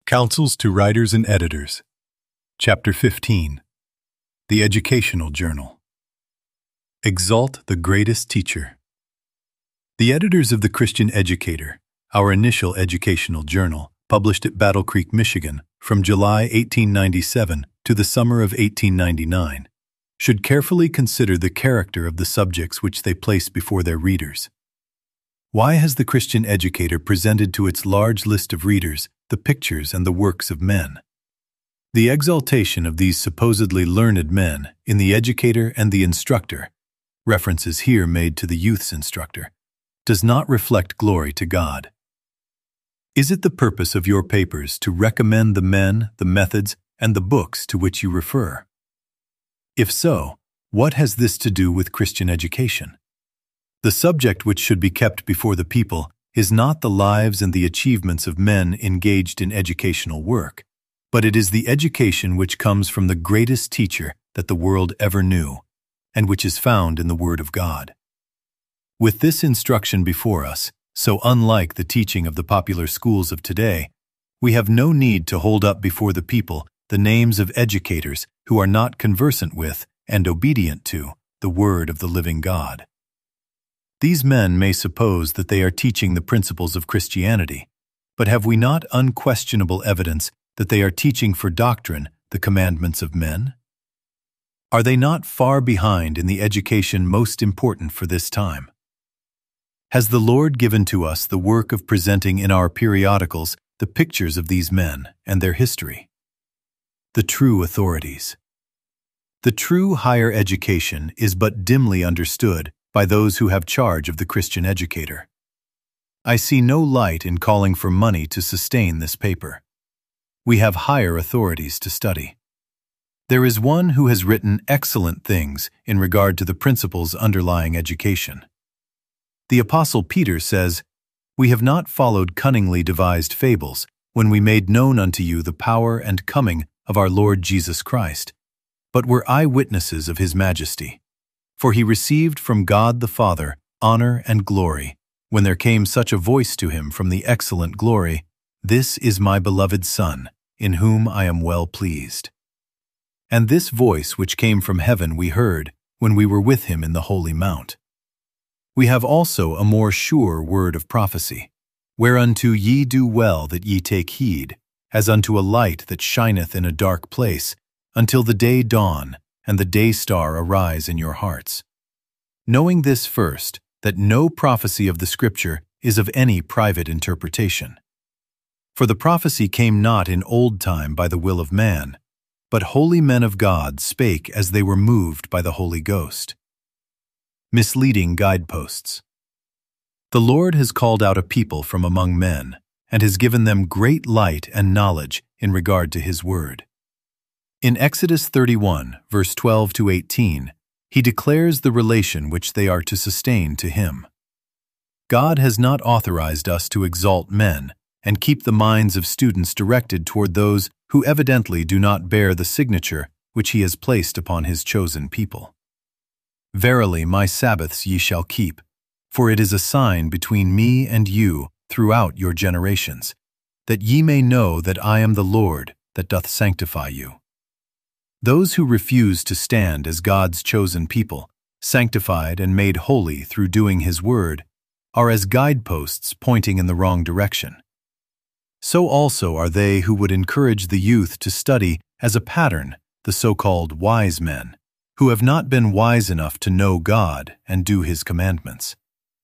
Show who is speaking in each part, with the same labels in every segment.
Speaker 1: Counsels to Writers and Editors. Chapter 15. The Educational Journal. Exalt the Greatest Teacher. The editors of the Christian Educator, our initial educational journal, published at Battle Creek, Michigan, from July 1897 to the summer of 1899, should carefully consider the character of the subjects which they place before their readers. Why has the Christian Educator presented to its large list of readers the pictures and the works of men? The exaltation of these supposedly learned men in the educator and the instructor, references here made to the youth's instructor, does not reflect glory to God. Is it the purpose of your papers to recommend the men, the methods, and the books to which you refer? If so, what has this to do with Christian education? The subject which should be kept before the people is not the lives and the achievements of men engaged in educational work, but it is the education which comes from the greatest teacher that the world ever knew, and which is found in the Word of God. With this instruction before us, so unlike the teaching of the popular schools of today, we have no need to hold up before the people the names of educators who are not conversant with and obedient to the Word of the living God. These men may suppose that they are teaching the principles of Christianity, but have we not unquestionable evidence that they are teaching for doctrine the commandments of men? Are they not far behind in the education most important for this time? Has the Lord given to us the work of presenting in our periodicals the pictures of these men and their history? The true authorities. The true higher education is but dimly understood by those who have charge of the Christian Educator. I see no light in calling for money to sustain this paper. We have higher authorities to study. There is one who has written excellent things in regard to the principles underlying education. The Apostle Peter says, "We have not followed cunningly devised fables when we made known unto you the power and coming of our Lord Jesus Christ, but were eyewitnesses of his majesty. For he received from God the Father honor and glory, when there came such a voice to him from the excellent glory, This is my beloved Son, in whom I am well pleased. And this voice which came from heaven we heard, when we were with him in the holy mount. We have also a more sure word of prophecy, whereunto ye do well that ye take heed, as unto a light that shineth in a dark place, until the day dawn, and the day star arise in your hearts. Knowing this first, that no prophecy of the Scripture is of any private interpretation. For the prophecy came not in old time by the will of man, but holy men of God spake as they were moved by the Holy Ghost." Misleading guideposts. The Lord has called out a people from among men, and has given them great light and knowledge in regard to his word. In Exodus 31, verse 12 to 18, he declares the relation which they are to sustain to him. God has not authorized us to exalt men and keep the minds of students directed toward those who evidently do not bear the signature which he has placed upon his chosen people. "Verily my Sabbaths ye shall keep, for it is a sign between me and you throughout your generations, that ye may know that I am the Lord that doth sanctify you." Those who refuse to stand as God's chosen people, sanctified and made holy through doing his word, are as guideposts pointing in the wrong direction. So also are they who would encourage the youth to study as a pattern the so-called wise men, who have not been wise enough to know God and do his commandments.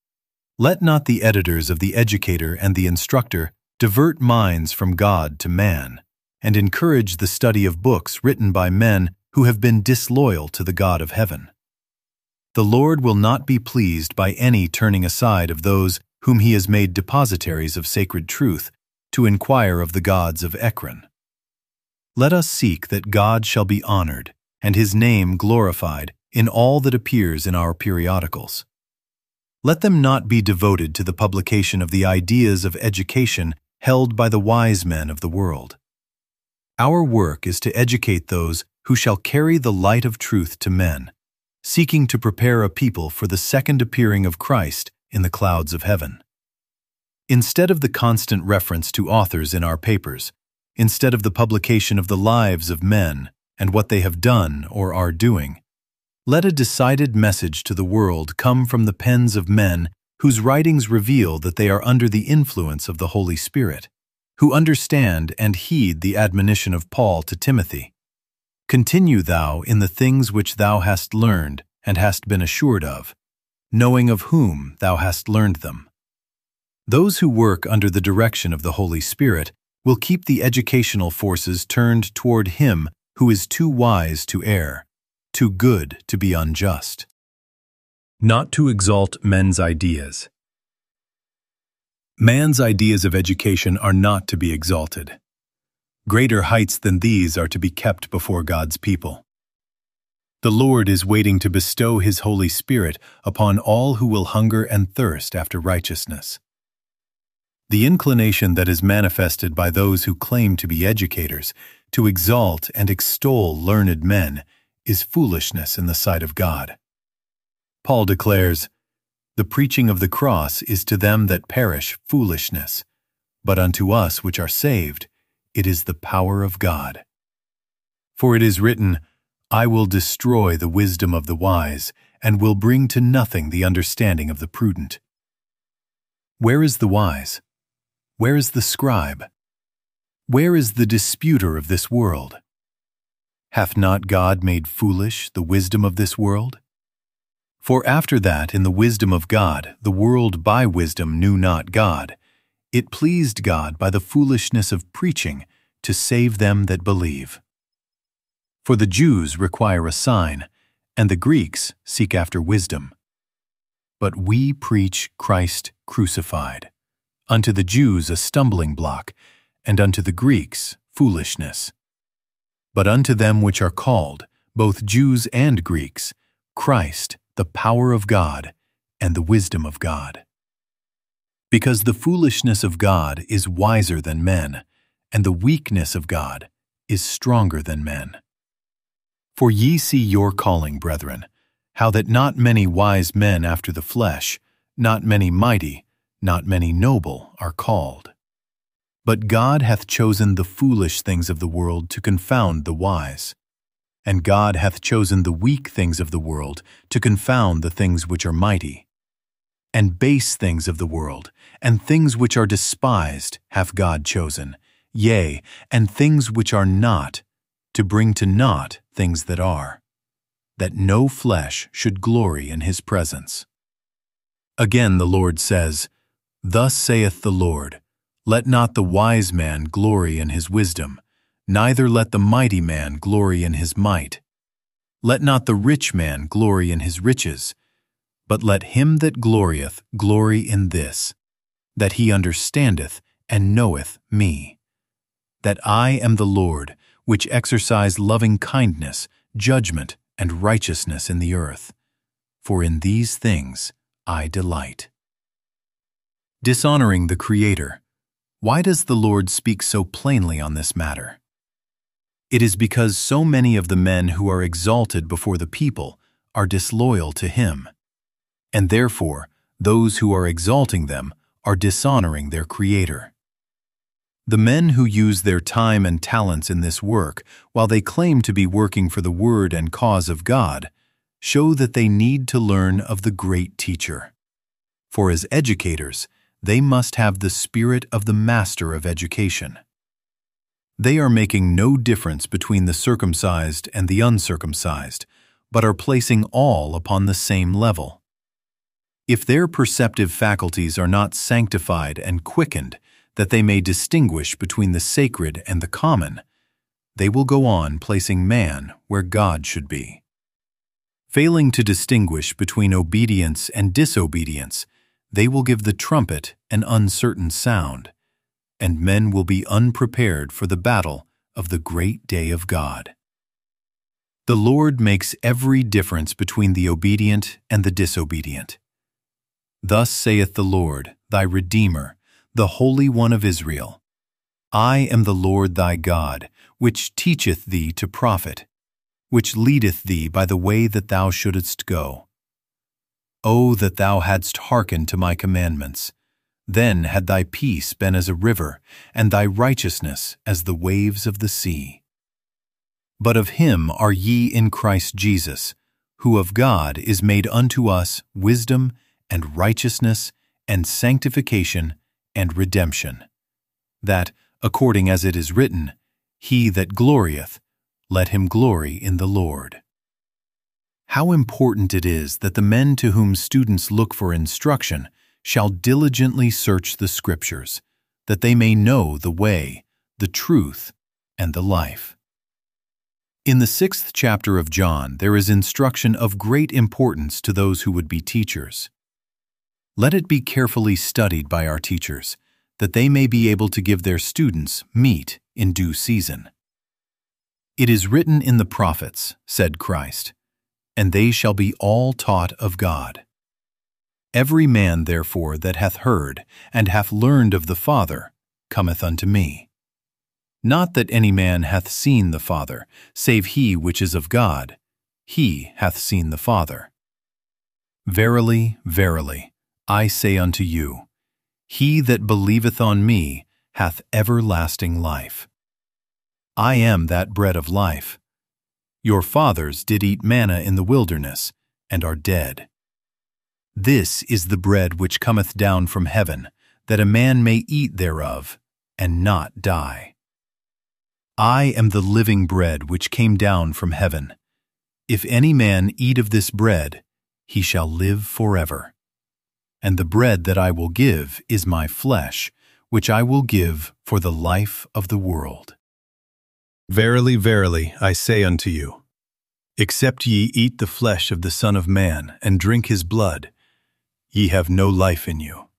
Speaker 1: Let not the editors of the educator and the instructor divert minds from God to man, and encourage the study of books written by men who have been disloyal to the God of heaven. The Lord will not be pleased by any turning aside of those whom he has made depositaries of sacred truth to inquire of the gods of Ekron. Let us seek that God shall be honored and his name glorified in all that appears in our periodicals. Let them not be devoted to the publication of the ideas of education held by the wise men of the world. Our work is to educate those who shall carry the light of truth to men, seeking to prepare a people for the second appearing of Christ in the clouds of heaven. Instead of the constant reference to authors in our papers, instead of the publication of the lives of men and what they have done or are doing. Let a decided message to the world come from the pens of men whose writings reveal that they are under the influence of the Holy Spirit, who understand and heed the admonition of Paul to Timothy. Continue thou in the things which thou hast learned and hast been assured of, knowing of whom thou hast learned them. Those who work under the direction of the Holy Spirit will keep the educational forces turned toward him who is too wise to err, too good to be unjust. Not to exalt men's ideas. Man's ideas of education are not to be exalted. Greater heights than these are to be kept before God's people. The Lord is waiting to bestow His Holy Spirit upon all who will hunger and thirst after righteousness. The inclination that is manifested by those who claim to be educators to exalt and extol learned men is foolishness in the sight of God. Paul declares, "The preaching of the cross is to them that perish foolishness, but unto us which are saved, it is the power of God. For it is written, I will destroy the wisdom of the wise, and will bring to nothing the understanding of the prudent." Where is the wise? Where is the scribe? Where is the disputer of this world? Hath not God made foolish the wisdom of this world? For after that in the wisdom of God the world by wisdom knew not God, it pleased God by the foolishness of preaching to save them that believe. For the Jews require a sign, and the Greeks seek after wisdom. But we preach Christ crucified, unto the Jews a stumbling block, and unto the Greeks foolishness. But unto them which are called, both Jews and Greeks, Christ, the power of God, and the wisdom of God. Because the foolishness of God is wiser than men, and the weakness of God is stronger than men. For ye see your calling, brethren, how that not many wise men after the flesh, not many mighty, not many noble are called. But God hath chosen the foolish things of the world to confound the wise. And God hath chosen the weak things of the world to confound the things which are mighty. And base things of the world, and things which are despised, hath God chosen, yea, and things which are not, to bring to naught things that are, that no flesh should glory in His presence. Again the Lord says, Thus saith the Lord, Let not the wise man glory in his wisdom, neither let the mighty man glory in his might. Let not the rich man glory in his riches, but let him that glorieth glory in this, that he understandeth and knoweth me, that I am the Lord, which exercise loving kindness, judgment, and righteousness in the earth. For in these things I delight. Dishonoring the Creator. Why does the Lord speak so plainly on this matter? It is because so many of the men who are exalted before the people are disloyal to Him, and therefore those who are exalting them are dishonoring their Creator. The men who use their time and talents in this work, while they claim to be working for the word and cause of God, show that they need to learn of the great teacher. For as educators, they must have the spirit of the master of education. They are making no difference between the circumcised and the uncircumcised, but are placing all upon the same level. If their perceptive faculties are not sanctified and quickened, that they may distinguish between the sacred and the common, they will go on placing man where God should be. Failing to distinguish between obedience and disobedience, they will give the trumpet an uncertain sound, and men will be unprepared for the battle of the great day of God. The Lord makes every difference between the obedient and the disobedient. Thus saith the Lord, thy Redeemer, the Holy One of Israel, I am the Lord thy God, which teacheth thee to profit, which leadeth thee by the way that thou shouldest go. O that thou hadst hearkened to my commandments, Then had thy peace been as a river, and thy righteousness as the waves of the sea. But of him are ye in Christ Jesus, who of God is made unto us wisdom and righteousness and sanctification and redemption, that, according as it is written, He that glorieth, let him glory in the Lord. How important it is that the men to whom students look for instruction shall diligently search the Scriptures, that they may know the way, the truth, and the life. In the 6th chapter of John, there is instruction of great importance to those who would be teachers. Let it be carefully studied by our teachers, that they may be able to give their students meat in due season. It is written in the prophets, said Christ, and they shall be all taught of God. Every man, therefore, that hath heard and hath learned of the Father cometh unto me. Not that any man hath seen the Father, save he which is of God. He hath seen the Father. Verily, verily, I say unto you, he that believeth on me hath everlasting life. I am that bread of life. Your fathers did eat manna in the wilderness, and are dead. This is the bread which cometh down from heaven, that a man may eat thereof, and not die. I am the living bread which came down from heaven. If any man eat of this bread, he shall live forever. And the bread that I will give is my flesh, which I will give for the life of the world. Verily, verily, I say unto you, except ye eat the flesh of the Son of Man, and drink his blood, ye have no life in you.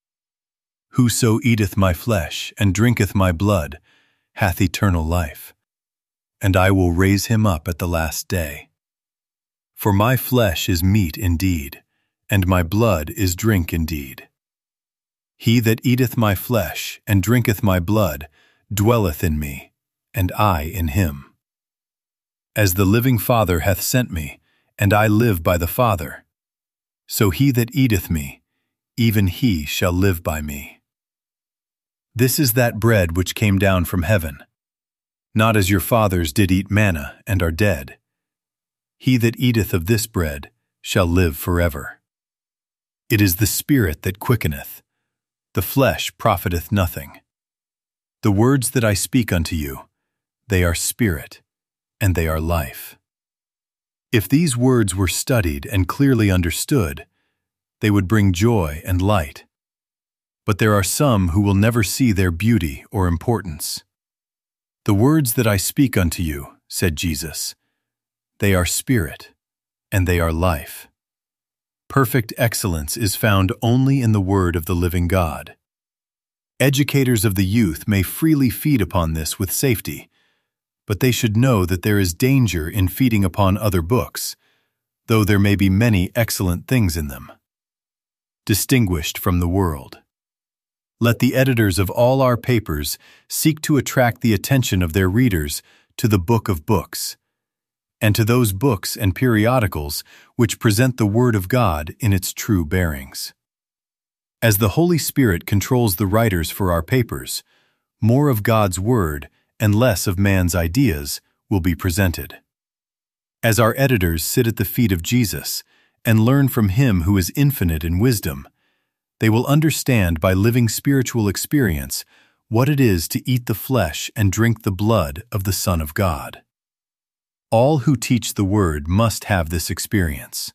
Speaker 1: Whoso eateth my flesh, and drinketh my blood, hath eternal life, and I will raise him up at the last day. For my flesh is meat indeed, and my blood is drink indeed. He that eateth my flesh, and drinketh my blood, dwelleth in me, and I in him. As the living Father hath sent me, and I live by the Father, so he that eateth me, even he shall live by me. This is that bread which came down from heaven, not as your fathers did eat manna, and are dead. He that eateth of this bread shall live forever. It is the Spirit that quickeneth, the flesh profiteth nothing. The words that I speak unto you, they are spirit, and they are life. If these words were studied and clearly understood, they would bring joy and light. But there are some who will never see their beauty or importance. The words that I speak unto you, said Jesus, they are spirit, and they are life. Perfect excellence is found only in the word of the living God. Educators of the youth may freely feed upon this with safety, but they should know that there is danger in feeding upon other books, though there may be many excellent things in them. Distinguished from the world. Let the editors of all our papers seek to attract the attention of their readers to the Book of Books, and to those books and periodicals which present the Word of God in its true bearings. As the Holy Spirit controls the writers for our papers, more of God's Word and less of man's ideas will be presented. As our editors sit at the feet of Jesus and learn from Him who is infinite in wisdom, they will understand by living spiritual experience what it is to eat the flesh and drink the blood of the Son of God. All who teach the Word must have this experience.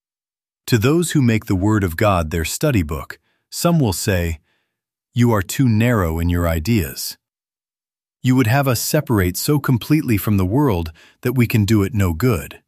Speaker 1: To those who make the Word of God their study book, some will say, "You are too narrow in your ideas. You would have us separate so completely from the world that we can do it no good."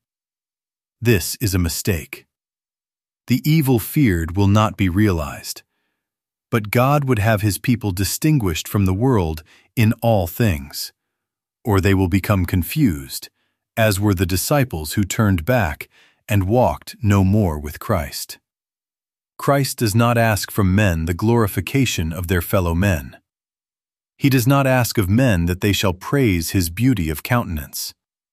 Speaker 1: This is a mistake. The evil feared will not be realized, but God would have His people distinguished from the world in all things, or they will become confused, as were the disciples who turned back and walked no more with Christ. Christ does not ask from men the glorification of their fellow men. He does not ask of men that they shall praise His beauty of countenance.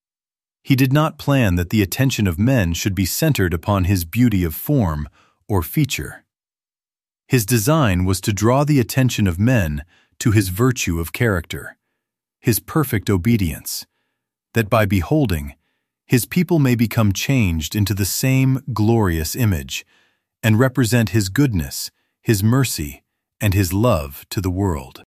Speaker 1: He did not plan that the attention of men should be centered upon His beauty of form or feature. His design was to draw the attention of men to his virtue of character, his perfect obedience, that by beholding, his people may become changed into the same glorious image and represent his goodness, his mercy, and his love to the world.